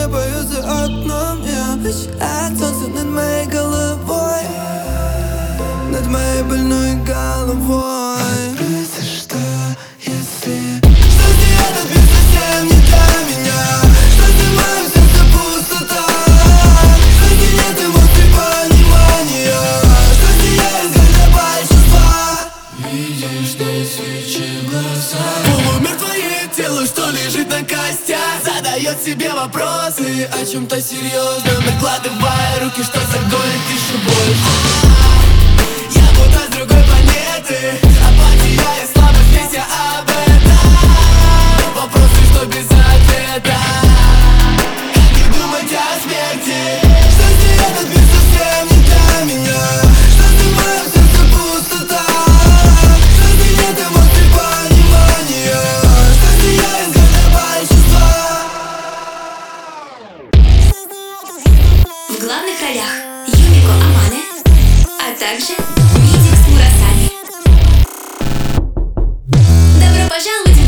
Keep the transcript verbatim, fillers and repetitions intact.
меня поют за окном. Я от солнца над моей головой, над моей больной головой. Открыться, что если что если этот мир совсем не для меня, что если в моем сердце пустота, что если нет эмоций, понимания, что если я изгоняю большинства. Видишь, не свечи глаза, полумертвое тело, что лежит на костях, задает себе вопросы о чем-то серьезном, накладывая руки, что загонит еще больше. Я будто с другой планеты, апатия и слабость, песня об этом. Вопросы, что без ответа. Как не думать о смерти? Что если этот мир совсем не для меня? Что если в моем сердце пустота? Что если нет эмоций, понимания? Что если я изгоняю большинства? В главных ролях Юмико Амане, а также Митикс Мурасами. Добро пожаловать!